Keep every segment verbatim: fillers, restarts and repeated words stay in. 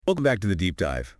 Welcome back to the deep dive.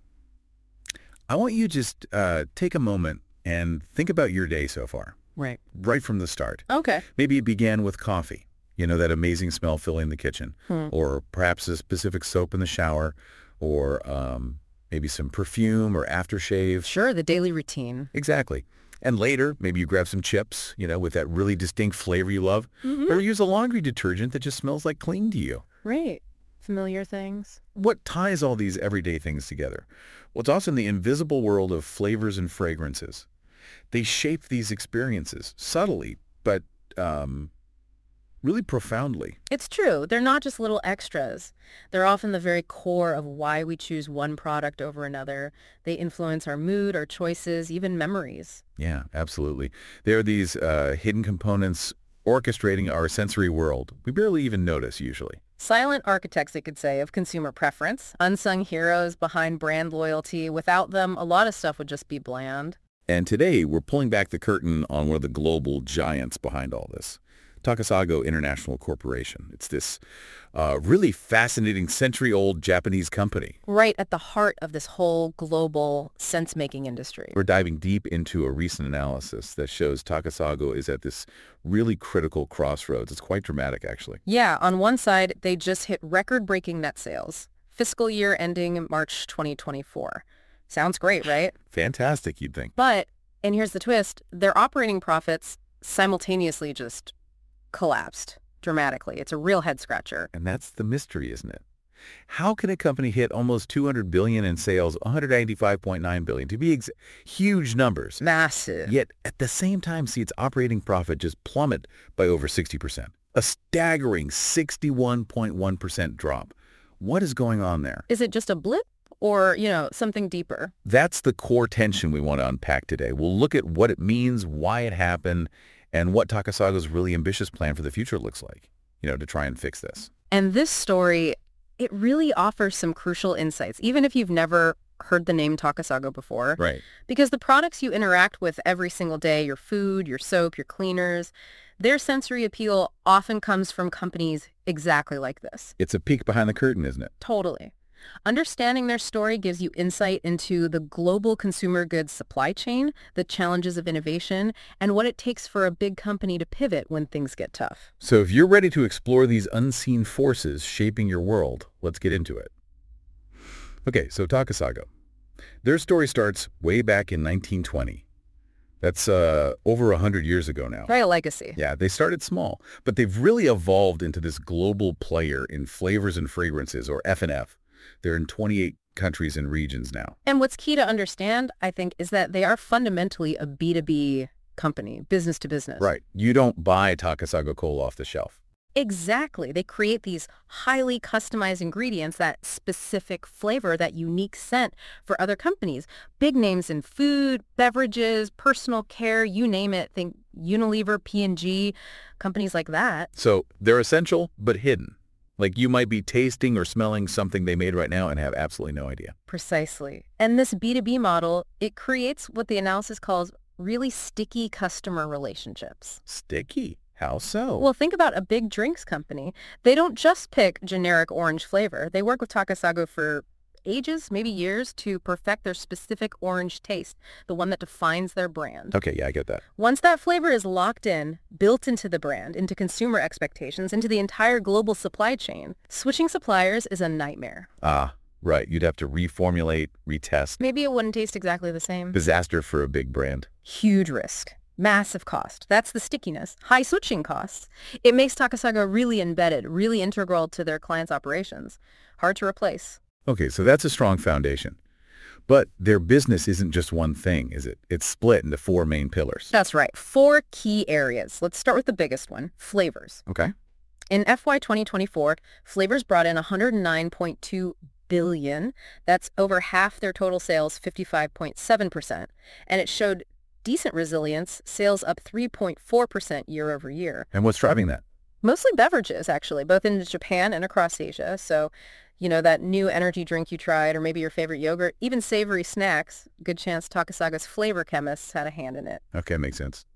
I want you to just uh, take a moment and think about your day so far, Right. right from the start. Okay. Maybe it began with coffee, you know, that amazing smell filling the kitchen, Hmm. or perhaps a specific soap in the shower, or um, maybe some perfume or aftershave. Sure, the daily routine. Exactly. And later, maybe you grab some chips, you know, with that really distinct flavor you love, Mm-hmm. or use a laundry detergent that just smells like clean to you. Right. Familiar things. What ties all these everyday things together? Well, it's also in the invisible world of flavors and fragrances. They shape these experiences subtly, but um, really profoundly. It's true. They're not just little extras. They're often the very core of why we choose one product over another. They influence our mood, our choices, even memories. Yeah, absolutely. There are these uh, hidden components orchestrating our sensory world. We barely even notice usually. Silent architects, you could say, of consumer preference. Unsung heroes behind brand loyalty. Without them, a lot of stuff would just be bland. And today, we're pulling back the curtain on one of the global giants behind all this, Takasago International Corporation. It's this uh, really fascinating century-old Japanese company. Right at the heart of this whole global sense-making industry. We're diving deep into a recent analysis that shows Takasago is at this really critical crossroads. It's quite dramatic, actually. Yeah, on one side, they just hit record-breaking net sales. Fiscal year ending March twenty twenty-four. Sounds great, right? Fantastic, you'd think. But, and here's the twist, their operating profits simultaneously just collapsed dramatically. It's a real head-scratcher. And that's the mystery, isn't it? How can a company hit almost two hundred billion dollars in sales, one hundred eighty-five point nine billion dollars, to be ex- huge numbers, Massive. yet at the same time see its operating profit just plummet by over sixty percent? A staggering sixty-one point one percent drop. What is going on there? Is it just a blip or, you know, something deeper? That's the core tension we want to unpack today. We'll look at what it means, why it happened, and what Takasago's really ambitious plan for the future looks like, you know, to try and fix this. And this story, it really offers some crucial insights, even if you've never heard the name Takasago before. Right. Because the products you interact with every single day, your food, your soap, your cleaners, their sensory appeal often comes from companies exactly like this. It's a peek behind the curtain, isn't it? Totally. Understanding their story gives you insight into the global consumer goods supply chain, the challenges of innovation, and what it takes for a big company to pivot when things get tough. So if you're ready to explore these unseen forces shaping your world, let's get into it. Okay, so Takasago. Their story starts way back in nineteen twenty. That's uh, over one hundred years ago now. Try a legacy. Yeah, they started small, but they've really evolved into this global player in flavors and fragrances, or F and F. They're in twenty-eight countries and regions now. And what's key to understand, I think, is that they are fundamentally a B two B company, business to business. Right. You don't buy Takasago Cola off the shelf. Exactly. They create these highly customized ingredients, that specific flavor, that unique scent for other companies. Big names in food, beverages, personal care, you name it. Think Unilever, P and G, companies like that. So they're essential, but hidden. Like you might be tasting or smelling something they made right now and have absolutely no idea. Precisely. And this B two B model, it creates what the analysis calls really sticky customer relationships. Sticky? How so? Well, think about a big drinks company. They don't just pick generic orange flavor. They work with Takasago for ages, maybe years, to perfect their specific orange taste, the one that defines their brand. Okay, yeah, I get that. Once that flavor is locked in, built into the brand, into consumer expectations, into the entire global supply chain, switching suppliers is a nightmare. Ah, right. You'd have to reformulate, retest. Maybe it wouldn't taste exactly the same. Disaster for a big brand. Huge risk. Massive cost. That's the stickiness. High switching costs. It makes Takasago really embedded, really integral to their clients' operations. Hard to replace. Okay, so that's a strong foundation. But their business isn't just one thing, is it? It's split into four main pillars. That's right. Four key areas. Let's start with the biggest one, flavors. Okay. In F Y twenty twenty-four, flavors brought in one hundred nine point two billion dollars. That's over half their total sales, fifty-five point seven percent. And it showed decent resilience, sales up three point four percent year over year. And what's driving that? Mostly beverages, actually, both in Japan and across Asia. So, you know, that new energy drink you tried, or maybe your favorite yogurt, even savory snacks, good chance Takasago's flavor chemists had a hand in it. Okay, makes sense.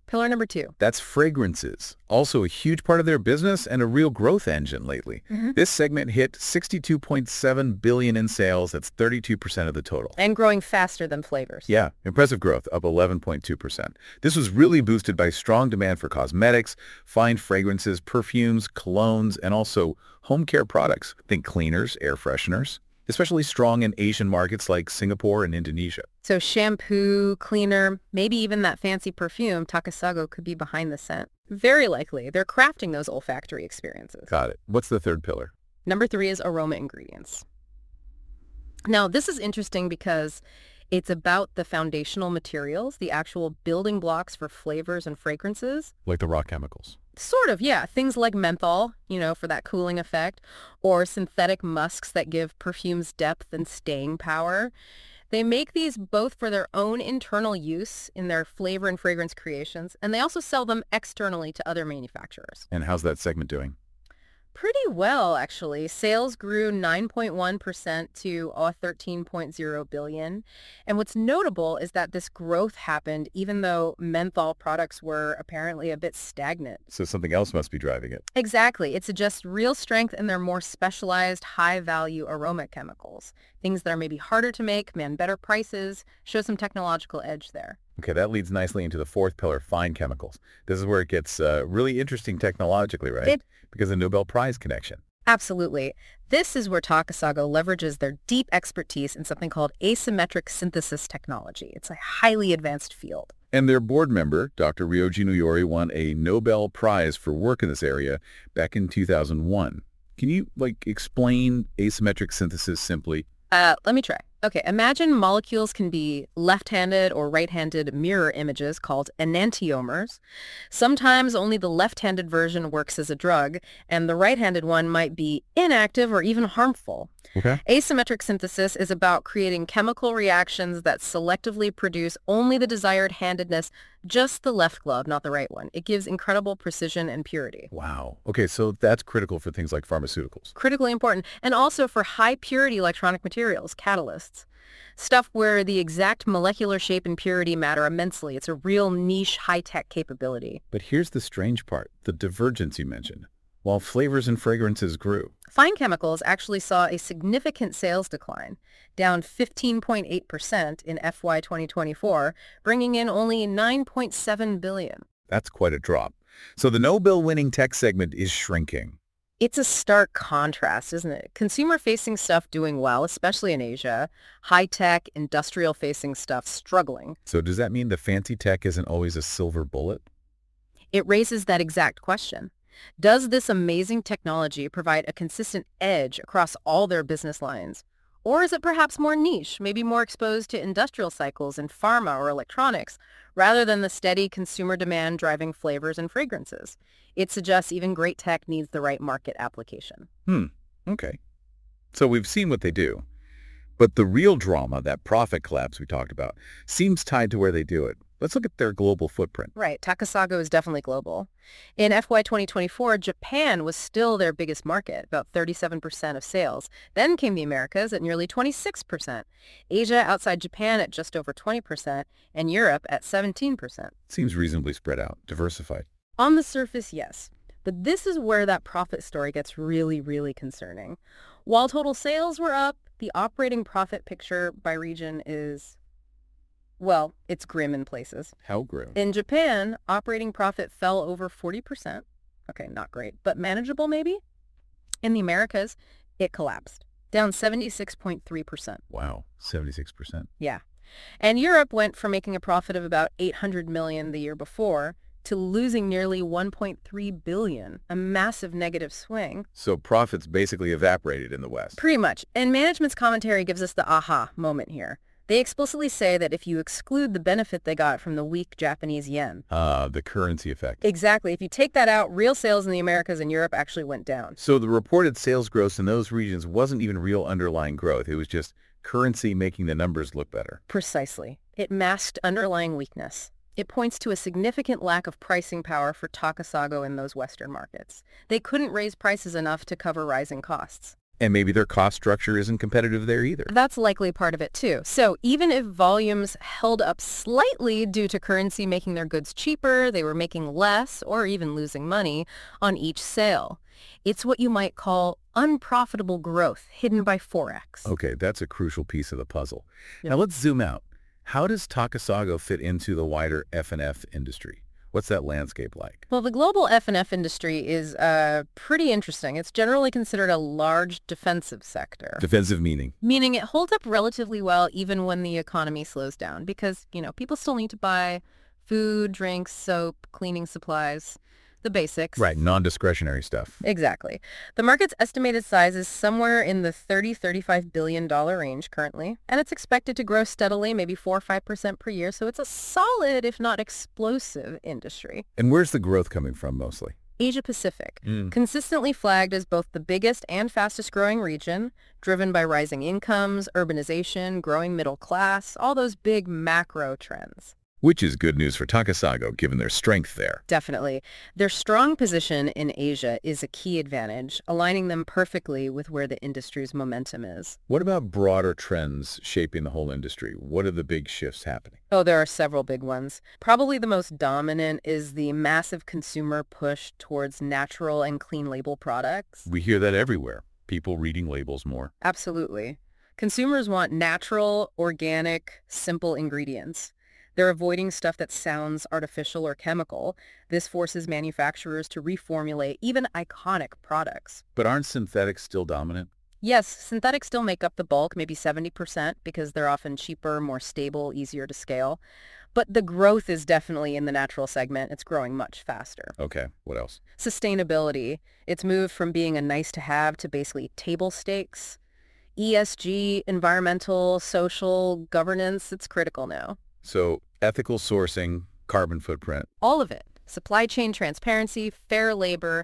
Pillar number two. That's fragrances, also a huge part of their business and a real growth engine lately. Mm-hmm. This segment hit sixty-two point seven billion dollars in sales. That's thirty-two percent of the total. And growing faster than flavors. Yeah, impressive growth, up eleven point two percent. This was really boosted by strong demand for cosmetics, fine fragrances, perfumes, colognes, and also home care products. Think cleaners, air fresheners, especially strong in Asian markets like Singapore and Indonesia. So shampoo, cleaner, maybe even that fancy perfume, Takasago could be behind the scent. Very likely, they're crafting those olfactory experiences. Got it. What's the third pillar? Number three is aroma ingredients. Now, this is interesting because it's about the foundational materials, the actual building blocks for flavors and fragrances. Like the raw chemicals. Sort of, yeah. Things like menthol, you know, for that cooling effect, or synthetic musks that give perfumes depth and staying power. They make these both for their own internal use in their flavor and fragrance creations, and they also sell them externally to other manufacturers. And how's that segment doing? Pretty well, actually. Sales grew nine point one percent to uh, thirteen point zero billion dollars. And what's notable is that this growth happened even though menthol products were apparently a bit stagnant. So something else must be driving it. Exactly. It suggests real strength in their more specialized, high-value aroma chemicals. Things that are maybe harder to make, command better prices, show some technological edge there. Okay, that leads nicely into the fourth pillar, fine chemicals. This is where it gets uh, really interesting technologically, right? It, because of the Nobel Prize connection. Absolutely. This is where Takasago leverages their deep expertise in something called asymmetric synthesis technology. It's a highly advanced field. And their board member, Doctor Ryoji Nuyori, won a Nobel Prize for work in this area back in two thousand one. Can you, like, explain asymmetric synthesis simply? Uh, let me try. Okay, imagine molecules can be left-handed or right-handed mirror images called enantiomers. Sometimes only the left-handed version works as a drug, and the right-handed one might be inactive or even harmful. Okay. Asymmetric synthesis is about creating chemical reactions that selectively produce only the desired handedness, just the left glove, not the right one. It gives incredible precision and purity. Wow. Okay, so that's critical for things like pharmaceuticals. Critically important, and also for high-purity electronic materials, catalysts. Stuff where the exact molecular shape and purity matter immensely. It's a real niche, high-tech capability. But here's the strange part, the divergence you mentioned. While flavors and fragrances grew, fine chemicals actually saw a significant sales decline, down fifteen point eight percent in F Y twenty twenty-four, bringing in only nine point seven billion dollars. That's quite a drop. So the Nobel-winning tech segment is shrinking. It's a stark contrast, isn't it? Consumer-facing stuff doing well, especially in Asia. High-tech, industrial-facing stuff struggling. So does that mean the fancy tech isn't always a silver bullet? It raises that exact question. Does this amazing technology provide a consistent edge across all their business lines? Or is it perhaps more niche, maybe more exposed to industrial cycles in pharma or electronics, rather than the steady consumer demand driving flavors and fragrances? It suggests even great tech needs the right market application. Hmm, okay. So we've seen what they do. But the real drama, that profit collapse we talked about, seems tied to where they do it. Let's look at their global footprint. Right. Takasago is definitely global. In F Y twenty twenty-four, Japan was still their biggest market, about thirty-seven percent of sales. Then came the Americas at nearly twenty-six percent. Asia outside Japan at just over twenty percent, and Europe at seventeen percent. Seems reasonably spread out, diversified. On the surface, yes. But this is where that profit story gets really, really concerning. While total sales were up, the operating profit picture by region is... well, it's grim in places. How grim? In Japan, operating profit fell over forty percent. Okay, not great, but manageable maybe? In the Americas, it collapsed, down seventy-six point three percent. Wow, seventy-six percent. Yeah. And Europe went from making a profit of about eight hundred million dollars the year before to losing nearly one point three billion dollars, a massive negative swing. So profits basically evaporated in the West. Pretty much. And management's commentary gives us the aha moment here. They explicitly say that if you exclude the benefit they got from the weak Japanese yen. Ah, uh, the currency effect. Exactly. If you take that out, real sales in the Americas and Europe actually went down. So the reported sales growth in those regions wasn't even real underlying growth. It was just currency making the numbers look better. Precisely. It masked underlying weakness. It points to a significant lack of pricing power for Takasago in those Western markets. They couldn't raise prices enough to cover rising costs. And maybe their cost structure isn't competitive there either. That's likely part of it too. So even if volumes held up slightly due to currency making their goods cheaper, they were making less or even losing money on each sale. It's what you might call unprofitable growth hidden by Forex. Okay, that's a crucial piece of the puzzle. Yep. Now let's zoom out. How does Takasago fit into the wider F and F industry? What's that landscape like? Well, the global F and F industry is uh, pretty interesting. It's generally considered a large defensive sector. Defensive meaning? Meaning it holds up relatively well even when the economy slows down because, you know, people still need to buy food, drinks, soap, cleaning supplies, the basics. Right, non-discretionary stuff. Exactly. The market's estimated size is somewhere in the thirty to thirty-five billion dollar range currently, and it's expected to grow steadily, maybe four or five percent per year, so it's a solid, if not explosive, industry. And where's the growth coming from mostly? Asia Pacific, Mm. consistently flagged as both the biggest and fastest growing region, driven by rising incomes, urbanization, growing middle class, all those big macro trends. Which is good news for Takasago, given their strength there. Definitely. Their strong position in Asia is a key advantage, aligning them perfectly with where the industry's momentum is. What about broader trends shaping the whole industry? What are the big shifts happening? Oh, there are several big ones. Probably the most dominant is the massive consumer push towards natural and clean label products. We hear that everywhere. People reading labels more. Absolutely. Consumers want natural, organic, simple ingredients. They're avoiding stuff that sounds artificial or chemical. This forces manufacturers to reformulate even iconic products. But aren't synthetics still dominant? Yes, synthetics still make up the bulk, maybe seventy percent, because they're often cheaper, more stable, easier to scale. But the growth is definitely in the natural segment. It's growing much faster. Okay, what else? Sustainability. It's moved from being a nice-to-have to basically table stakes. E S G, environmental, social, governance, it's critical now. So ethical sourcing, carbon footprint. All of it. Supply chain transparency, fair labor.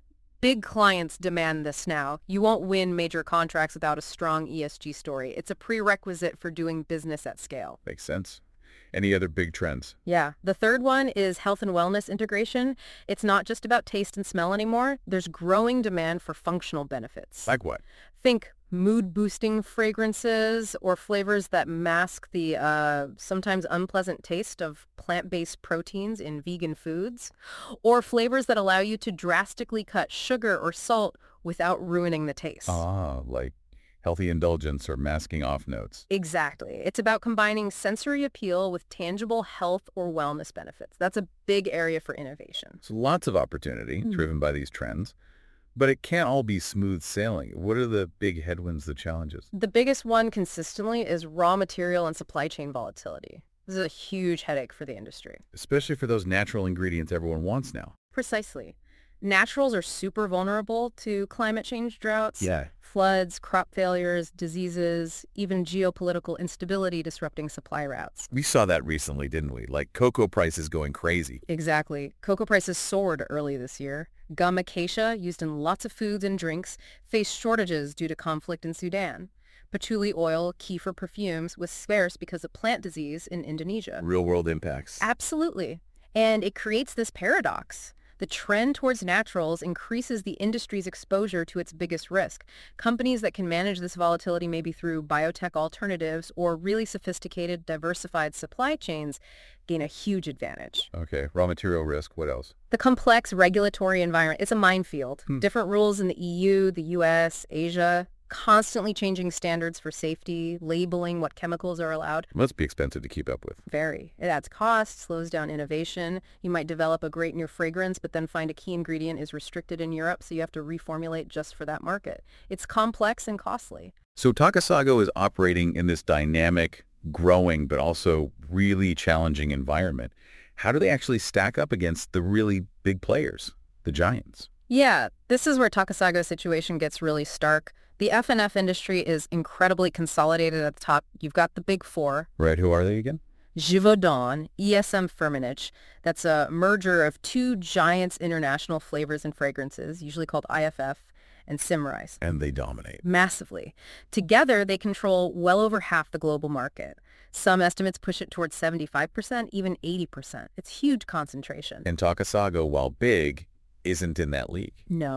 Big clients demand this now. You won't win major contracts without a strong E S G story. It's a prerequisite for doing business at scale. Makes sense. Any other big trends? Yeah. The third one is health and wellness integration. It's not just about taste and smell anymore. There's growing demand for functional benefits. Like what? Think mood-boosting fragrances or flavors that mask the uh, sometimes unpleasant taste of plant-based proteins in vegan foods, or flavors that allow you to drastically cut sugar or salt without ruining the taste. Ah, like healthy indulgence or masking off notes. Exactly. It's about combining sensory appeal with tangible health or wellness benefits. That's a big area for innovation. So lots of opportunity Mm. driven by these trends. But it can't all be smooth sailing. What are the big headwinds, the challenges? The biggest one consistently is raw material and supply chain volatility. This is a huge headache for the industry. Especially for those natural ingredients everyone wants now. Precisely. Naturals are super vulnerable to climate change droughts, Yeah. floods, crop failures, diseases, even geopolitical instability disrupting supply routes. We saw that recently, didn't we? Like cocoa prices going crazy. Exactly. Cocoa prices soared early this year. Gum acacia, used in lots of foods and drinks, faced shortages due to conflict in Sudan. Patchouli oil, key for perfumes, was scarce because of plant disease in Indonesia. Real-world impacts. Absolutely. And it creates this paradox. The trend towards naturals increases the industry's exposure to its biggest risk. Companies that can manage this volatility maybe through biotech alternatives or really sophisticated, diversified supply chains gain a huge advantage. Okay, raw material risk. What else? The complex regulatory environment, it's a minefield. Hmm. Different rules in the E U, the U S, Asia, constantly changing standards for safety, labeling what chemicals are allowed. Must be expensive to keep up with. Very. It adds cost, slows down innovation. You might develop a great new fragrance, but then find a key ingredient is restricted in Europe, so you have to reformulate just for that market. It's complex and costly. So Takasago is operating in this dynamic, growing, but also really challenging environment. How do they actually stack up against the really big players, the giants? Yeah, this is where Takasago's situation gets really stark. The F and F industry is incredibly consolidated at the top. You've got the big four. Right, who are they again? Givaudan, E S M Firmenich. That's a merger of two giants international flavors and fragrances, usually called I F F, and Symrise. And they dominate. Massively. Together, they control well over half the global market. Some estimates push it towards seventy-five percent, even eighty percent. It's huge concentration. And Takasago, while big, isn't in that league. No.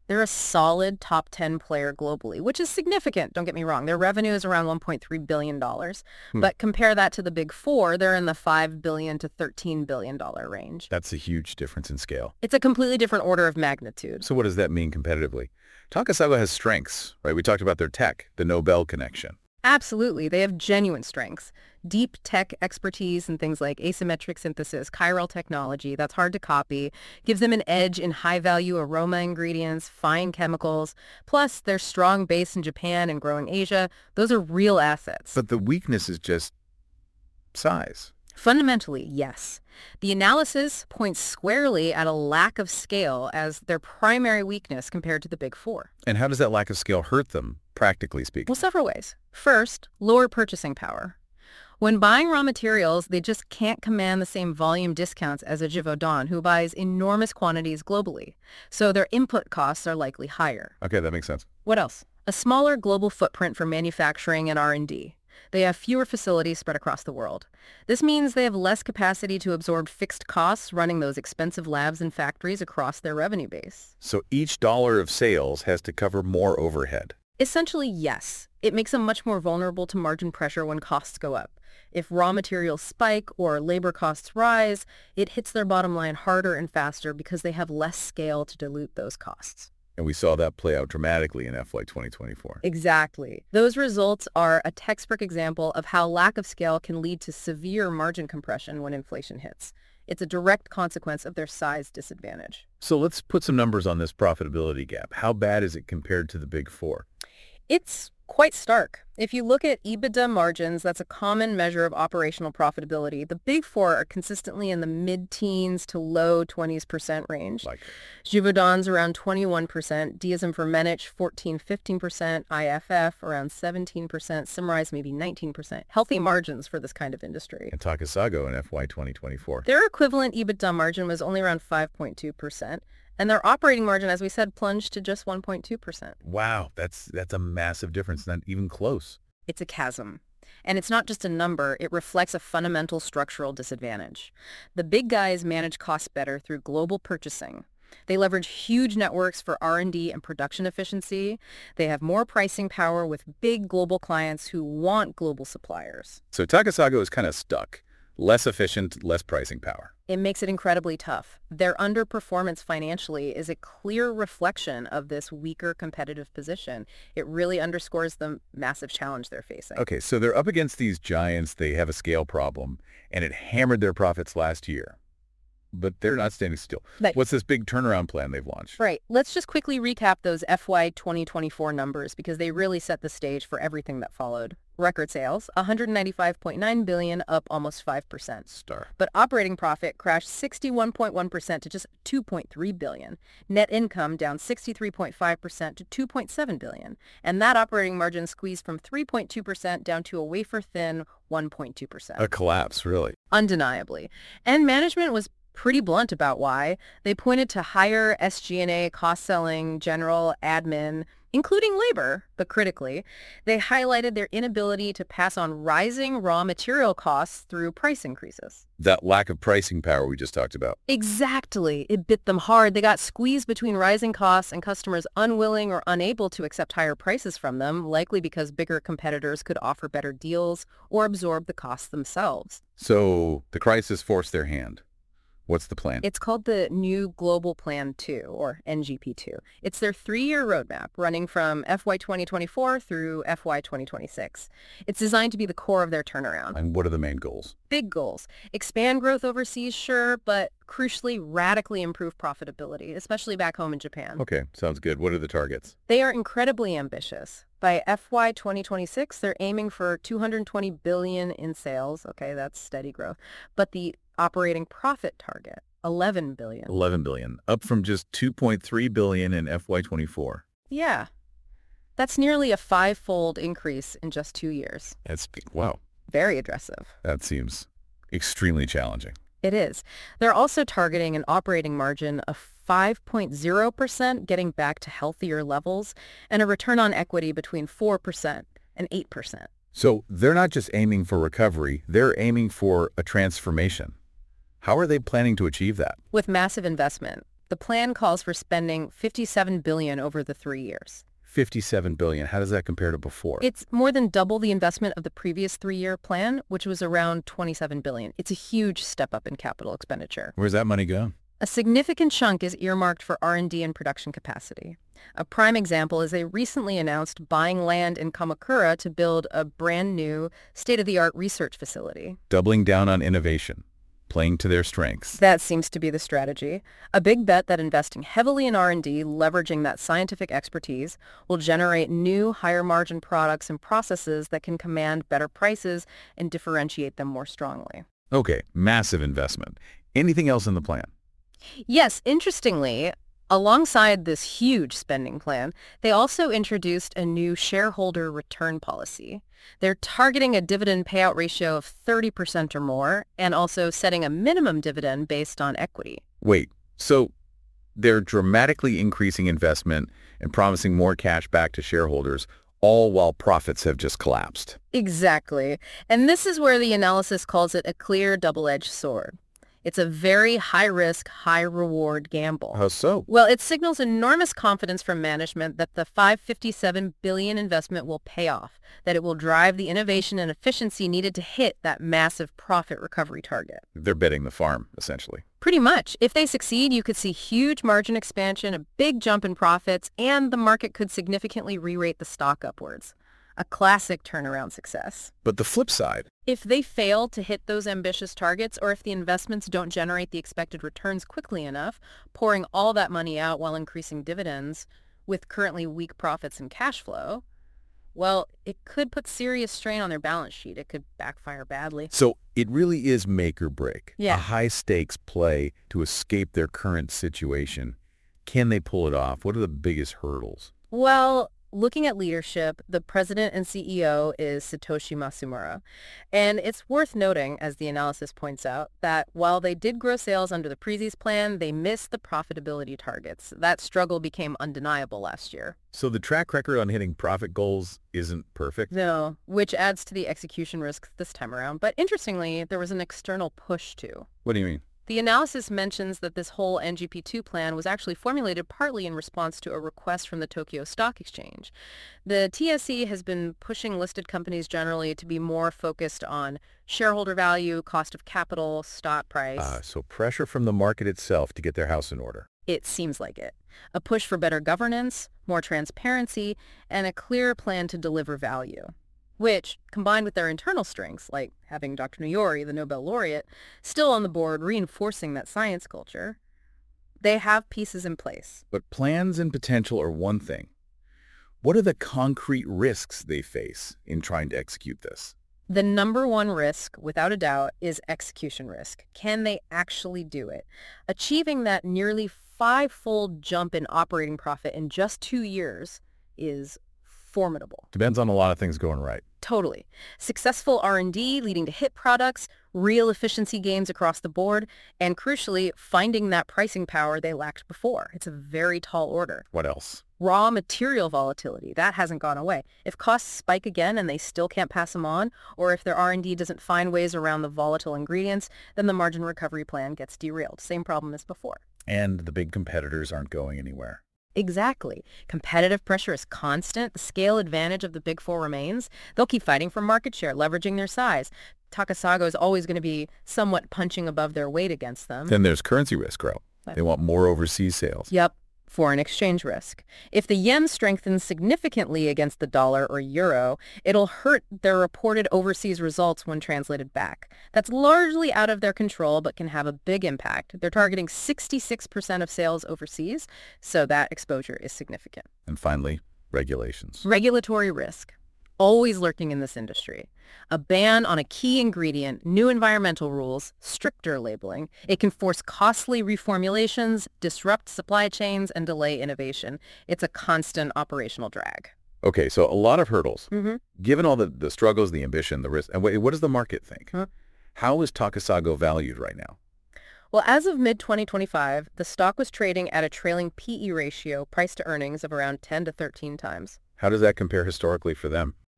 They're a solid top ten player globally, which is significant, don't get me wrong. Their revenue is around one point three billion dollars. Hmm. But compare that to the big four, they're in the five billion dollars to thirteen billion dollars range. That's a huge difference in scale. It's a completely different order of magnitude. So what does that mean competitively? Takasago has strengths, right? We talked about their tech, the Nobel connection. Absolutely. They have genuine strengths. Deep tech expertise in things like asymmetric synthesis, chiral technology, that's hard to copy, gives them an edge in high-value aroma ingredients, fine chemicals, plus their strong base in Japan and growing Asia. Those are real assets. But the weakness is just size. Fundamentally, yes. The analysis points squarely at a lack of scale as their primary weakness compared to the big four. And how does that lack of scale hurt them, practically speaking? Well, several ways. First, lower purchasing power. When buying raw materials, they just can't command the same volume discounts as a Givaudan, who buys enormous quantities globally. So their input costs are likely higher. Okay, that makes sense. What else? A smaller global footprint for manufacturing and R and D. They have fewer facilities spread across the world. This means they have less capacity to absorb fixed costs running those expensive labs and factories across their revenue base. So each dollar of sales has to cover more overhead. Essentially, yes. It makes them much more vulnerable to margin pressure when costs go up. If raw materials spike or labor costs rise, it hits their bottom line harder and faster because they have less scale to dilute those costs. And we saw that play out dramatically in F Y twenty twenty-four. Exactly. Those results are a textbook example of how lack of scale can lead to severe margin compression when inflation hits. It's a direct consequence of their size disadvantage. So let's put some numbers on this profitability gap. How bad is it compared to the big four? It's quite stark. If you look at EBITDA margins, that's a common measure of operational profitability. The big four are consistently in the mid-teens to low twenties percent range. Like, Givaudan's around twenty-one percent, Diaz-Firmenich fourteen to fifteen percent, I F F around seventeen percent, Symrise maybe nineteen percent. Healthy margins for this kind of industry. and Takasago in F Y twenty twenty-four. Their equivalent EBITDA margin was only around five point two percent, and their operating margin, as we said, plunged to just one point two percent. Wow, that's that's a massive difference, not even close. It's a chasm. And it's not just a number, it reflects a fundamental structural disadvantage. The big guys manage costs better through global purchasing. They leverage huge networks for R and D and production efficiency. They have more pricing power with big global clients who want global suppliers. So Takasago is kind of stuck. Less efficient, less pricing power. It makes it incredibly tough. Their underperformance financially is a clear reflection of this weaker competitive position. It really underscores the massive challenge they're facing. Okay, so they're up against these giants. They have a scale problem, and it hammered their profits last year. But they're not standing still. Right. What's this big turnaround plan they've launched? Right. Let's just quickly recap those F Y twenty twenty-four numbers because they really set the stage for everything that followed. Record sales, one hundred ninety-five point nine billion dollars, up almost five percent. Star. But operating profit crashed sixty-one point one percent to just two point three billion dollars. Net income down sixty-three point five percent to two point seven billion dollars. And that operating margin squeezed from three point two percent down to a wafer-thin one point two percent. A collapse, really. Undeniably. And management was pretty blunt about why. They pointed to higher S G and A, cost-selling, general, admin, including labor, but critically, they highlighted their inability to pass on rising raw material costs through price increases. That lack of pricing power we just talked about. Exactly. It bit them hard. They got squeezed between rising costs and customers unwilling or unable to accept higher prices from them, likely because bigger competitors could offer better deals or absorb the costs themselves. So the crisis forced their hand. What's the plan? It's called the New Global Plan two, or N G P two. It's their three-year roadmap running from F Y twenty twenty-four through F Y twenty twenty-six. It's designed to be the core of their turnaround. And what are the main goals? Big goals. Expand growth overseas, sure, but crucially radically improve profitability, especially back home in Japan. Okay, sounds good. What are the targets? They are incredibly ambitious. By F Y twenty twenty-six, they're aiming for two hundred twenty billion dollars in sales. Okay, that's steady growth. But the operating profit target, eleven billion dollars. eleven billion dollars, up from just two point three billion dollars in F Y twenty-four. Yeah. That's nearly a five-fold increase in just two years. That's, wow, Very aggressive. that seems extremely challenging. It is. They're also targeting an operating margin of five point zero percent, getting back to healthier levels, and a return on equity between four percent and eight percent. So they're not just aiming for recovery, they're aiming for a transformation. How are they planning to achieve that? With massive investment. The plan calls for spending fifty-seven billion dollars over the three years. fifty-seven billion dollars. How does that compare to before? It's more than double the investment of the previous three-year plan, which was around twenty-seven billion dollars. It's a huge step up in capital expenditure. Where's that money go? A significant chunk is earmarked for R and D and production capacity. A prime example is they recently announced buying land in Kamakura to build a brand new state-of-the-art research facility. Doubling down on innovation, playing to their strengths. That seems to be the strategy. A big bet that investing heavily in R and D, leveraging that scientific expertise, will generate new, higher-margin products and processes that can command better prices and differentiate them more strongly. Okay, massive investment. Anything else in the plan? Yes, interestingly, alongside this huge spending plan, they also introduced a new shareholder return policy. They're targeting a dividend payout ratio of thirty percent or more, and also setting a minimum dividend based on equity. Wait, so they're dramatically increasing investment and promising more cash back to shareholders, all while profits have just collapsed. Exactly. And this is where the analysis calls it a clear double-edged sword. It's a very high-risk, high-reward gamble. How so? Well, it signals enormous confidence from management that the five hundred fifty-seven billion dollars investment will pay off, that it will drive the innovation and efficiency needed to hit that massive profit recovery target. They're betting the farm, essentially. Pretty much. If they succeed, you could see huge margin expansion, a big jump in profits, and the market could significantly re-rate the stock upwards. A classic turnaround success. But the flip side, If they fail to hit those ambitious targets, or if the investments don't generate the expected returns quickly enough, pouring all that money out while increasing dividends with currently weak profits and cash flow, well, it could put serious strain on their balance sheet. It could backfire badly. so it really is make or break. Yeah. A high-stakes play to escape their current situation. Can they pull it off? What are the biggest hurdles? Well, looking at leadership, the president and C E O is Satoshi Matsumura. And it's worth noting, as the analysis points out, that while they did grow sales under the Prezis plan, they missed the profitability targets. That struggle became undeniable last year. So the track record on hitting profit goals isn't perfect? No, which adds to the execution risks this time around. But interestingly, there was an external push too. What do you mean? The analysis mentions that this whole N G P two plan was actually formulated partly in response to a request from the Tokyo Stock Exchange. The T S E has been pushing listed companies generally to be more focused on shareholder value, cost of capital, stock price. Ah, so pressure from the market itself to get their house in order. It seems like it. A push for better governance, more transparency, and a clear plan to deliver value, which, combined with their internal strengths, like having Doctor Nuyori, the Nobel laureate, still on the board reinforcing that science culture, they have pieces in place. But plans and potential are one thing. What are the concrete risks they face in trying to execute this? The number one risk, without a doubt, is execution risk. Can they actually do it? Achieving that nearly five-fold jump in operating profit in just two years is formidable. Depends on a lot of things going right. Totally. Successful R and D leading to hit products, real efficiency gains across the board, and crucially, finding that pricing power they lacked before. It's a very tall order. What else? Raw material volatility, that hasn't gone away. If costs spike again and they still can't pass them on, or if their R and D doesn't find ways around the volatile ingredients, then the margin recovery plan gets derailed. Same problem as before. And the big competitors aren't going anywhere. Exactly. Competitive pressure is constant. The scale advantage of the Big Four remains. They'll keep fighting for market share, leveraging their size. Takasago is always going to be somewhat punching above their weight against them. Then there's currency risk, Ro. They want more overseas sales. Yep. Foreign exchange risk. If the yen strengthens significantly against the dollar or euro, it'll hurt their reported overseas results when translated back. That's largely out of their control, but can have a big impact. They're targeting sixty-six percent of sales overseas, so that exposure is significant. And finally, regulations. Regulatory risk. Always lurking in this industry. A ban on a key ingredient, new environmental rules, stricter labeling. It can force costly reformulations, disrupt supply chains, and delay innovation. It's a constant operational drag. Okay, so a lot of hurdles. Mm-hmm. Given all the, the struggles, the ambition, the risk, and wait, what does the market think? Huh? How is Takasago valued right now? Well, as of mid twenty twenty-five, the stock was trading at a trailing P E ratio, price to earnings, of around ten to thirteen times. How does that compare historically for them?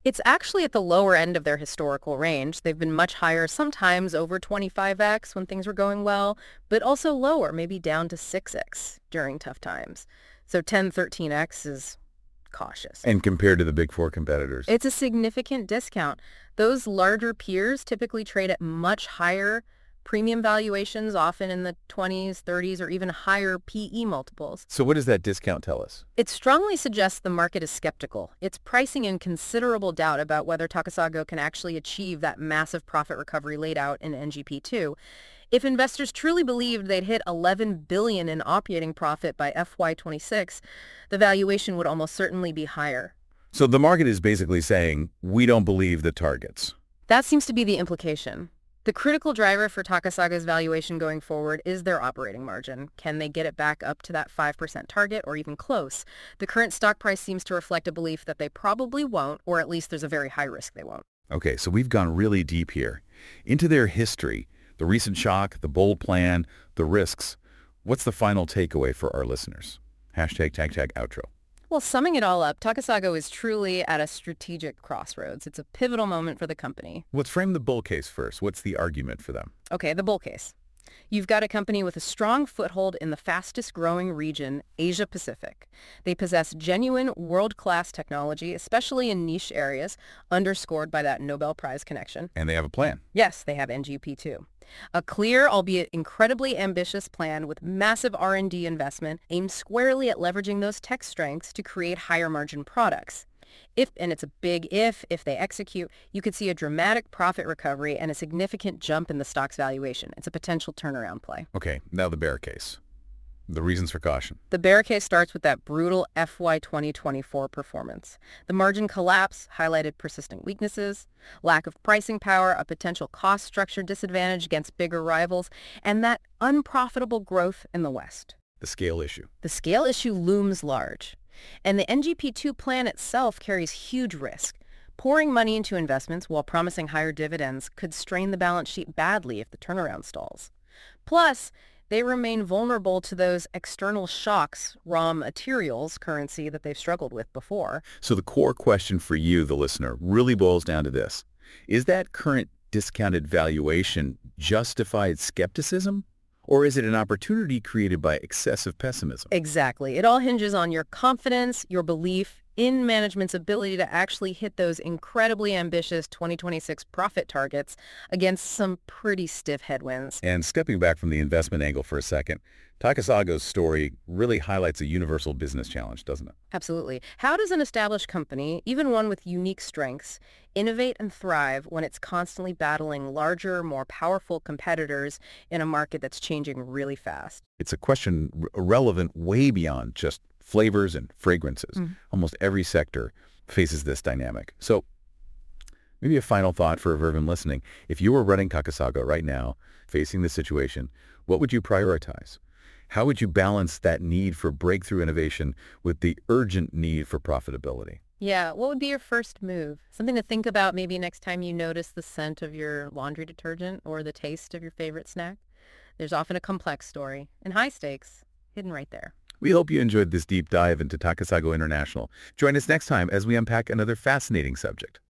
It's actually at the lower end of their historical range. They've been much higher, sometimes over twenty-five x when things were going well, but also lower, maybe down to six x during tough times. So ten, thirteen x is cautious. And compared to the big four competitors. It's a significant discount. Those larger peers typically trade at much higher premium valuations, often in the twenties, thirties, or even higher P E multiples. So what does that discount tell us? It strongly suggests the market is skeptical. It's pricing in considerable doubt about whether Takasago can actually achieve that massive profit recovery laid out in N G P two. If investors truly believed they'd hit eleven billion dollars in operating profit by F Y twenty-six, the valuation would almost certainly be higher. So the market is basically saying, we don't believe the targets. That seems to be the implication. The critical driver for Takasago's valuation going forward is their operating margin. Can they get it back up to that five percent target or even close? The current stock price seems to reflect a belief that they probably won't, or at least there's a very high risk they won't. Okay, so we've gone really deep here into their history, the recent shock, the bold plan, the risks. What's the final takeaway for our listeners? Hashtag tag tag outro. Well, summing it all up, Takasago is truly at a strategic crossroads. It's a pivotal moment for the company. Let's frame the bull case first. What's the argument for them? Okay, the bull case. You've got a company with a strong foothold in the fastest growing region, Asia Pacific. They possess genuine world-class technology, especially in niche areas, underscored by that Nobel Prize connection. And they have a plan. Yes, they have N G P two. A clear, albeit incredibly ambitious plan with massive R and D investment aimed squarely at leveraging those tech strengths to create higher margin products. If, and it's a big if, if they execute, you could see a dramatic profit recovery and a significant jump in the stock's valuation. It's a potential turnaround play. Okay, now the bear case. The reasons for caution. The bear case starts with that brutal F Y twenty twenty-four performance. The margin collapse highlighted persistent weaknesses, lack of pricing power, a potential cost structure disadvantage against bigger rivals, and that unprofitable growth in the West. The scale issue. The scale issue looms large. And the N G P two plan itself carries huge risk. Pouring money into investments while promising higher dividends could strain the balance sheet badly if the turnaround stalls. Plus, they remain vulnerable to those external shocks, raw materials, currency that they've struggled with before. So the core question for you, the listener, really boils down to this. Is that current discounted valuation justified skepticism? Or is it an opportunity created by excessive pessimism? Exactly. It all hinges on your confidence, your belief in management's ability to actually hit those incredibly ambitious twenty twenty-six profit targets against some pretty stiff headwinds. And stepping back from the investment angle for a second, Takasago's story really highlights a universal business challenge, doesn't it? Absolutely. How does an established company, even one with unique strengths, innovate and thrive when it's constantly battling larger, more powerful competitors in a market that's changing really fast? It's a question r- relevant way beyond just flavors and fragrances. Mm. Almost every sector faces this dynamic. So maybe a final thought for everyone listening. If you were running Takasago right now, facing this situation, what would you prioritize? How would you balance that need for breakthrough innovation with the urgent need for profitability? Yeah, what would be your first move? Something to think about maybe next time you notice the scent of your laundry detergent or the taste of your favorite snack. There's often a complex story and high stakes hidden right there. We hope you enjoyed this deep dive into Takasago International. Join us next time as we unpack another fascinating subject.